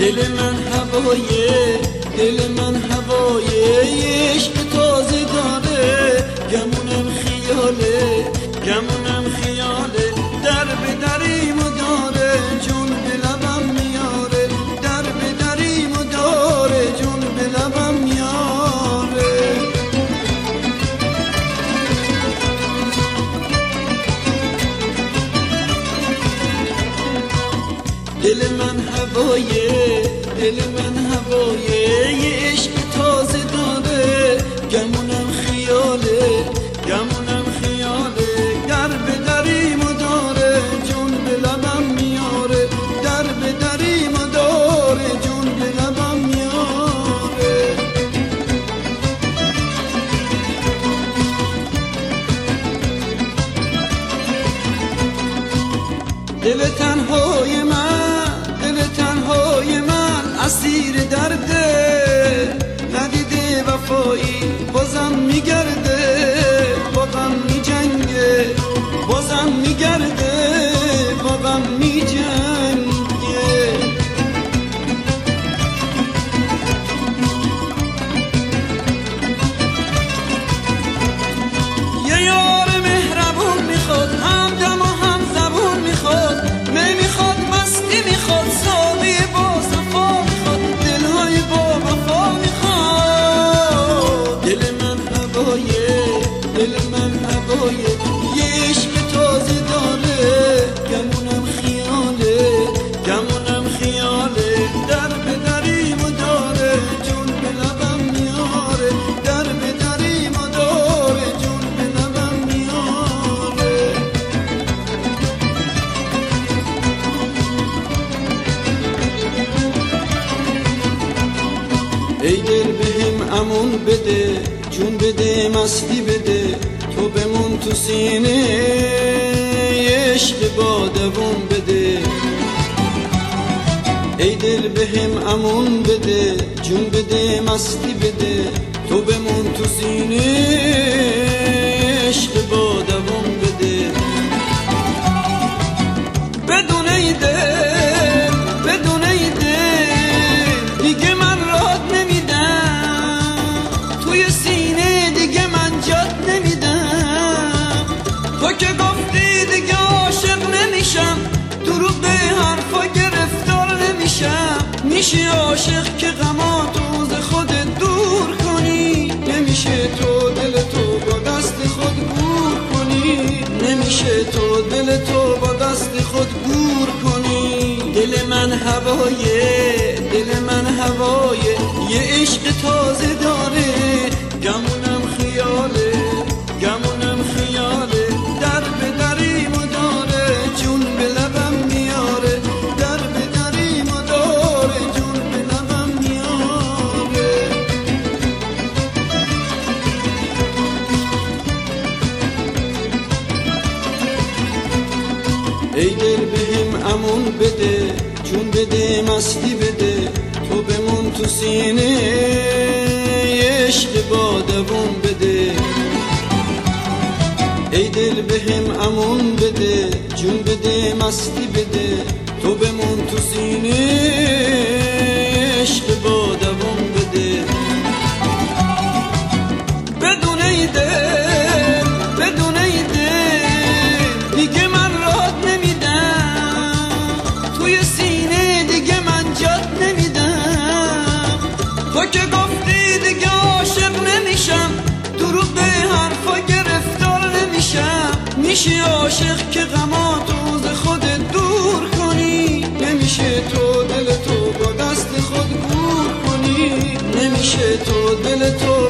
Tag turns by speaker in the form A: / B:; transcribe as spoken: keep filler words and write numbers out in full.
A: دل من هوایه، دل من هوایه، عشق تازه داره، گمونم خیاله، گمونم خیاله، در به دریم و داره، جون به لبم میاره، در به دریم و داره، جون به لبم میاره. دل من هوایه، دل من هوایه، یه عشق تازه داره، گمونم خیاله، گمونم خیاله، در به دریم و داره، جون به لبم میاره، در به دریم و داره، جون به لبم میاره. دل تنهای من، دل تنهای من اسیر درده، ندیده وفایی بازم میگرده، بازم میجنگه، بازم میگرده، بازم میجنگه. یه یار مهربون میخواد، همدم و هم زبون میخواد، نمیخواد مستی میخواد، ساقی با صفا میخواد، دلهای با وفا میخواد. دل من هوایه، دل من هوایه، یه عشق تازه داره، گمونم خیاله، گمونم خیاله، در به دریم و داره، جون به لبم میاره، در به دریم و داره، جون به لبم میاره. ای دل بهم امون بده، جون بده، مستی بده، تو بمون تو سینه، عشق با دوام بده. ای دل بهم امون بده، جون بده، مستی بده، تو بمون تو سینه، عشق با دوام بده. بدون ای دل، بدون ای دل، دیگه من رات نمیدم، توی سینه دیگه من جات نمیدم. تو که گفتی دیگه عاشق نمیشم، دروغ به حرفا گرفتار نمیشم. میشی عاشق که غماتو ز خودت دور کنی، نمیشه تو دل تو با دست خود گور کنی، نمیشه تو دل تو با دست خود گور کنی. دل من هوایه، دل من هوایه، یه عشق تازه داره، گمونم خیاله، گمونم خیاله، در به دریم و داره، جون به لبم میاره، در به دریم و داره، جون به لبم میاره. ای دل بهم امون بده، جون بده، مستی بده، تو بمون تو سینه، عشق با دوام بده. ای دل بهم امون بده، جون بده، مستی بده، تو بمون تو سینه، عشق با دوام بده. بدون ای دل، بدون ای دل، دیگه من رات نمیدم، توی سینه دیگه من جات نمیدم. تو که گفتی دیگه عاشق نمیشم، دروغ به حرفا گرفتار نمیشم. میشی عاشق که غماتو ز خودت دور کنی، نمیشه تو دل تو با دست خود گور کنی، نمیشه تو دل تو